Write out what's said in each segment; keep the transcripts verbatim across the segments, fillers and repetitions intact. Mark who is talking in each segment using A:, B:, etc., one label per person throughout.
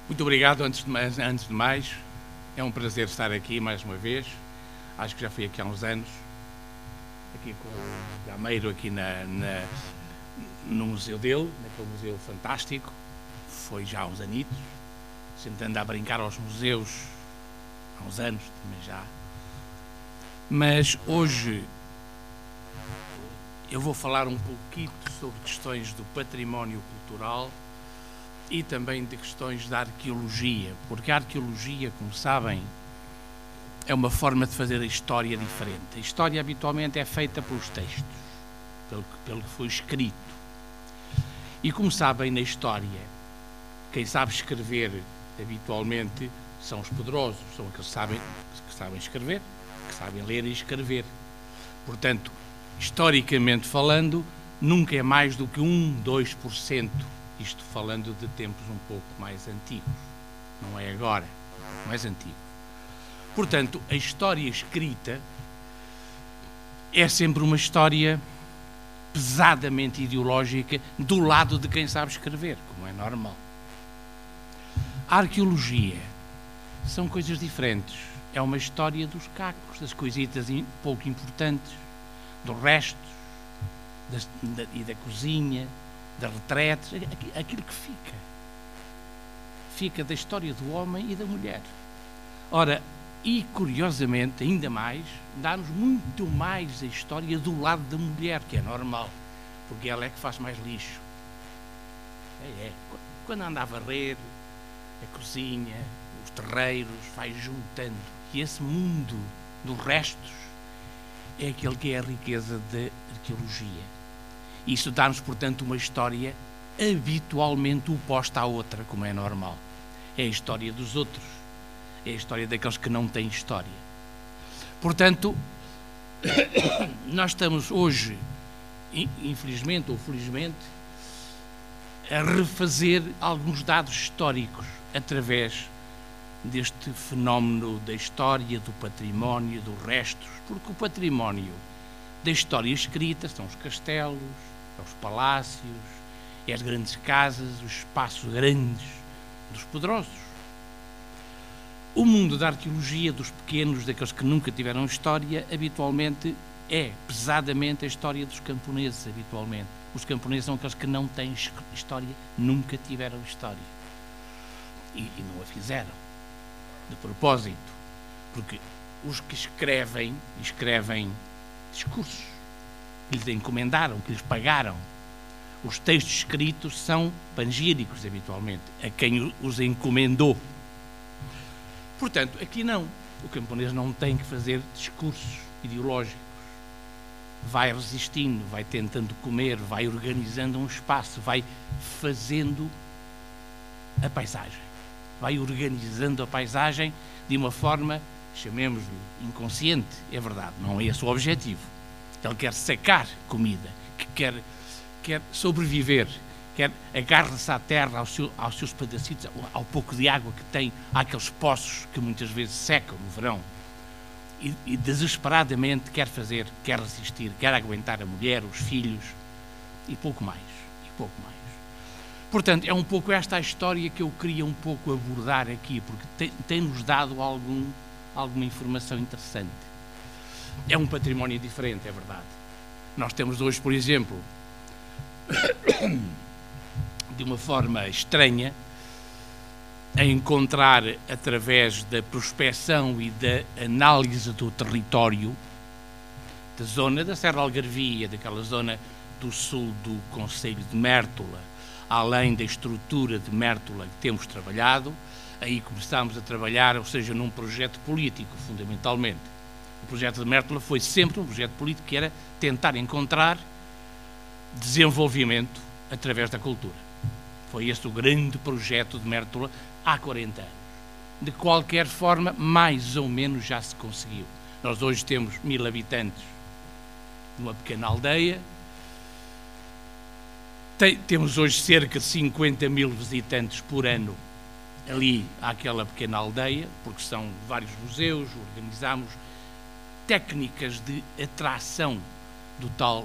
A: Muito obrigado, antes de, mais, antes de mais. É um prazer estar aqui mais uma vez. Acho que já fui aqui há uns anos, aqui com o Gameiro, aqui na, na, no museu dele, naquele museu fantástico. Foi já há uns anitos. Sempre ando a brincar aos museus, há uns anos também já. Mas hoje eu vou falar um pouquinho sobre questões do património cultural e também de questões da arqueologia, porque a arqueologia, como sabem, é uma forma de fazer a história diferente. A história habitualmente é feita pelos textos, pelo, pelo que foi escrito. E como sabem, na história, quem sabe escrever habitualmente são os poderosos, são aqueles que sabem, que sabem escrever, que sabem ler e escrever. Portanto, historicamente falando, nunca é mais do que um, dois por cento, isto falando de tempos um pouco mais antigos, não é agora, mais antigo. Portanto, a história escrita é sempre uma história pesadamente ideológica do lado de quem sabe escrever, como é normal. A arqueologia são coisas diferentes. É uma história dos cacos, das coisitas pouco importantes, dos restos das, da, e da cozinha, das retretes, aquilo que fica. Fica da história do homem e da mulher. Ora, e curiosamente, ainda mais, dá-nos muito mais a história do lado da mulher, que é normal, porque ela é que faz mais lixo. É, é. Quando anda a varrer, a cozinha, os terreiros, vai juntando. E esse mundo dos restos é aquele que é a riqueza da arqueologia. Isso dá-nos, portanto, uma história habitualmente oposta à outra, como é normal. É a história dos outros. É a história daqueles que não têm história. Portanto, nós estamos hoje, infelizmente ou felizmente, a refazer alguns dados históricos através deste fenómeno da história, do património, dos restos, porque o património da história escrita são os castelos, são os palácios, é as grandes casas, os espaços grandes dos poderosos. O mundo da arqueologia, dos pequenos, daqueles que nunca tiveram história, habitualmente é pesadamente a história dos camponeses, habitualmente. Os camponeses são aqueles que não têm história, nunca tiveram história. E, e não a fizeram, de propósito. Porque os que escrevem, escrevem discursos que lhes encomendaram, que lhes pagaram. Os textos escritos são panegíricos, habitualmente, a quem os encomendou. Portanto, aqui não. O camponês não tem que fazer discursos ideológicos. Vai resistindo, vai tentando comer, vai organizando um espaço, vai fazendo a paisagem. Vai organizando a paisagem de uma forma, chamemos-lhe inconsciente, é verdade, não é esse o objetivo. Ele quer sacar comida, que quer, quer sobreviver, quer agarra-se à terra, aos, seu, aos seus pedacitos, ao, ao pouco de água que tem, àqueles poços que muitas vezes secam no verão, e, e desesperadamente quer fazer, quer resistir, quer aguentar a mulher, os filhos, e pouco mais, e pouco mais. Portanto, é um pouco esta a história que eu queria um pouco abordar aqui, porque tem, tem-nos dado algum, alguma informação interessante. É um património diferente, é verdade. Nós temos hoje, por exemplo, de uma forma estranha, a encontrar, através da prospecção e da análise do território, da zona da Serra Algarvia, daquela zona do sul do concelho de Mértola, além da estrutura de Mértola que temos trabalhado, aí começámos a trabalhar, ou seja, num projeto político, fundamentalmente. O projeto de Mértola foi sempre um projeto político que era tentar encontrar desenvolvimento através da cultura. Foi esse o grande projeto de Mértola há quarenta anos. De qualquer forma, mais ou menos já se conseguiu. Nós hoje temos mil habitantes numa pequena aldeia. Tem, temos hoje cerca de cinquenta mil visitantes por ano ali àquela pequena aldeia, porque são vários museus, organizamos técnicas de atração do tal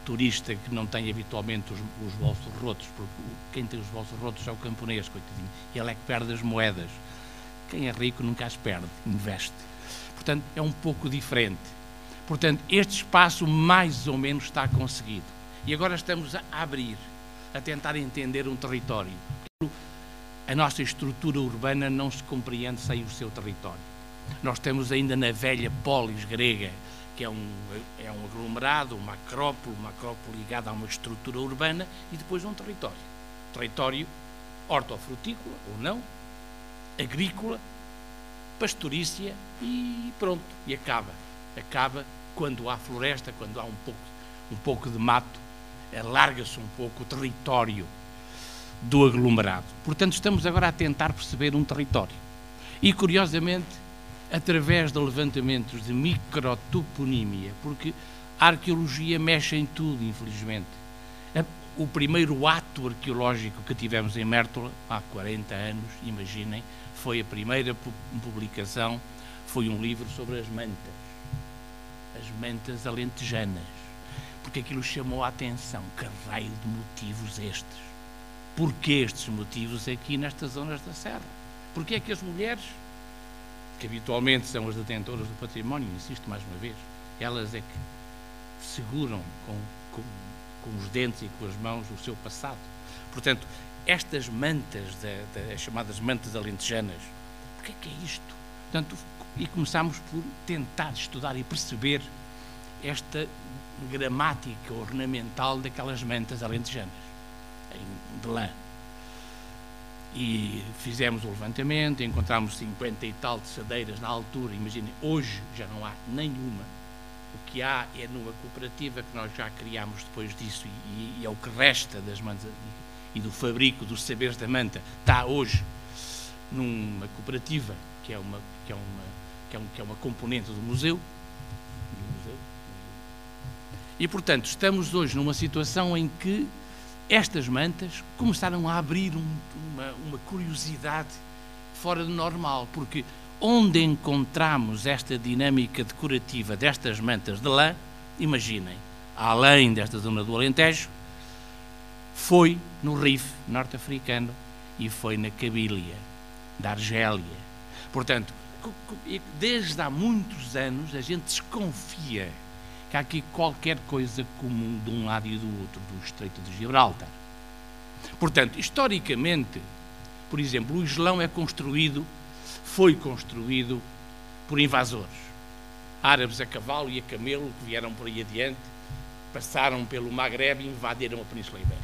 A: turista que não tem habitualmente os, os bolsos rotos, porque quem tem os bolsos rotos é o camponês, coitadinho, ele é que perde as moedas. Quem é rico nunca as perde, investe. Portanto, é um pouco diferente. Portanto, este espaço mais ou menos está conseguido. E agora estamos a abrir, a tentar entender um território. A nossa estrutura urbana não se compreende sem o seu território. Nós estamos ainda na velha polis grega, que é um, é um aglomerado, uma acrópole, uma acrópole ligada a uma estrutura urbana e depois um território. Território hortofrutícola ou não, agrícola, pastorícia e pronto, e acaba. Acaba quando há floresta, quando há um pouco, um pouco de mato, alarga-se um pouco o território do aglomerado. Portanto, estamos agora a tentar perceber um território. E, curiosamente, através de levantamentos de microtoponímia, porque a arqueologia mexe em tudo, infelizmente. O primeiro ato arqueológico que tivemos em Mértola, há quarenta anos, imaginem, foi a primeira publicação, foi um livro sobre as mantas, as mantas alentejanas, porque aquilo chamou a atenção. Que raio de motivos estes? Porquê estes motivos aqui nestas zonas da Serra? Porquê é que as mulheres, que habitualmente são as detentoras do património, insisto mais uma vez, elas é que seguram com, com, com os dentes e com as mãos o seu passado? Portanto, estas mantas, da, da, as chamadas mantas alentejanas, o que é que é isto? Portanto, e começámos por tentar estudar e perceber esta gramática ornamental daquelas mantas alentejanas, em, de lã. E fizemos o levantamento, encontramos cinquenta e tal teçadeiras na altura, imaginem, hoje já não há nenhuma. O que há é numa cooperativa que nós já criámos depois disso e, e é o que resta das mantas e do fabrico dos saberes da manta, está hoje numa cooperativa que é uma, que é uma, que é um, que é uma componente do museu, do museu. E, portanto, estamos hoje numa situação em que estas mantas começaram a abrir um, uma, uma curiosidade fora do normal, porque onde encontramos esta dinâmica decorativa destas mantas de lã, imaginem, além desta zona do Alentejo, foi no Rif norte-africano e foi na Cabília, da Argélia. Portanto, desde há muitos anos a gente desconfia que há aqui qualquer coisa comum de um lado e do outro do Estreito de Gibraltar. Portanto, historicamente, por exemplo, o Islão é construído, foi construído por invasores. Árabes a cavalo e a camelo que vieram por aí adiante, passaram pelo Magrebe e invadiram a Península Ibérica.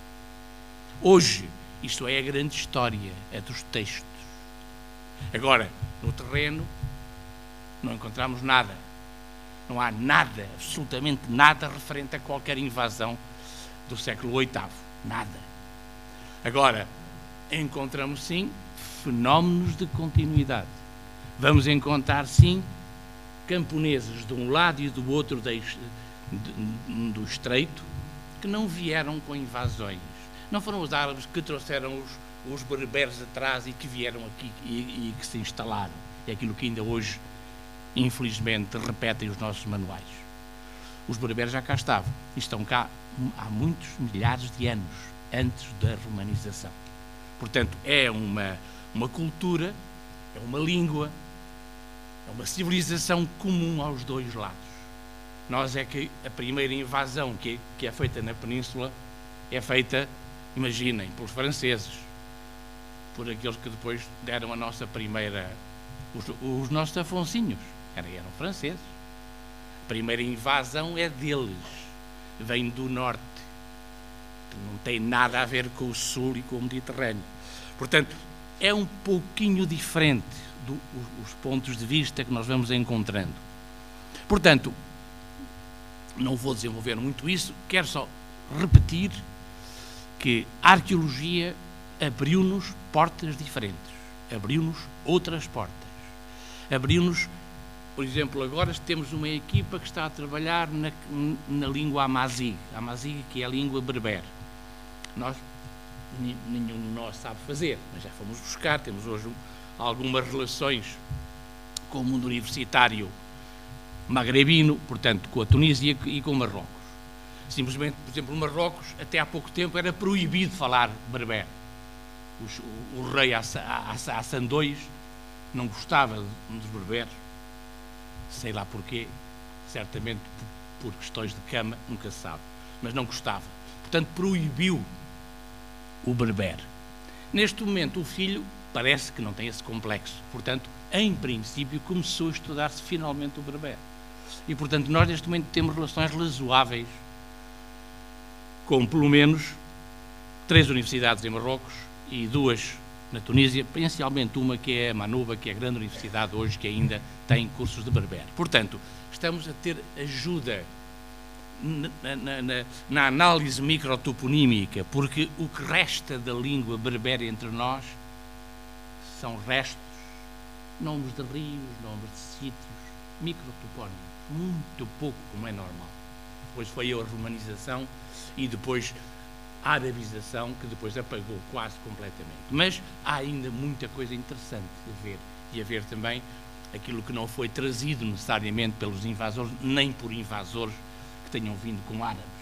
A: Hoje, isto é a grande história, é dos textos. Agora, no terreno, não encontramos nada. Não há nada, absolutamente nada referente a qualquer invasão do século oitavo. Nada. Agora, encontramos sim fenómenos de continuidade. Vamos encontrar sim camponeses de um lado e do outro do estreito que não vieram com invasões. Não foram os árabes que trouxeram os, os berberes atrás e que vieram aqui e, e que se instalaram. É aquilo que ainda hoje, infelizmente, repetem os nossos manuais. Os berberes já cá estavam e estão cá há muitos milhares de anos antes da romanização. Portanto, é uma, uma cultura, é uma língua, é uma civilização comum aos dois lados. Nós é que a primeira invasão que é, que é feita na Península é feita, imaginem, pelos franceses, por aqueles que depois deram a nossa primeira, os, os nossos Afonsinhos, eram, eram franceses. A primeira invasão é deles, vem do norte, não tem nada a ver com o sul e com o Mediterrâneo. Portanto, é um pouquinho diferente dos do, pontos de vista que nós vamos encontrando. Portanto, não vou desenvolver muito isso, quero só repetir que a arqueologia abriu-nos portas diferentes, abriu-nos outras portas, abriu-nos, por exemplo, agora temos uma equipa que está a trabalhar na, na língua amazigh, amazigh que é a língua berber. Nós, nenhum de nós sabe fazer, mas já fomos buscar, temos hoje algumas relações com o mundo universitário magrebino, portanto, com a Tunísia e com o Marrocos. Simplesmente, por exemplo, no Marrocos, até há pouco tempo, era proibido falar berber. Os, o, o rei Hassan dois não gostava dos berberes, sei lá porquê, certamente por, por questões de cama, nunca se sabe, mas não gostava. Portanto, proibiu o berber. Neste momento, o filho parece que não tem esse complexo. Portanto, em princípio, começou a estudar-se finalmente o berber. E, portanto, nós neste momento temos relações razoáveis com, pelo menos, três universidades em Marrocos e duas na Tunísia, principalmente uma que é a Manouba, que é a grande universidade hoje, que ainda tem cursos de berber. Portanto, estamos a ter ajuda na, na, na, na análise microtoponímica, porque o que resta da língua berbere entre nós são restos, nomes de rios, nomes de sítios, microtopónimos, muito pouco, como é normal. Depois foi a romanização e depois a arabização, que depois apagou quase completamente. Mas há ainda muita coisa interessante a ver, e a ver também aquilo que não foi trazido necessariamente pelos invasores, nem por invasores que tenham vindo com árabes.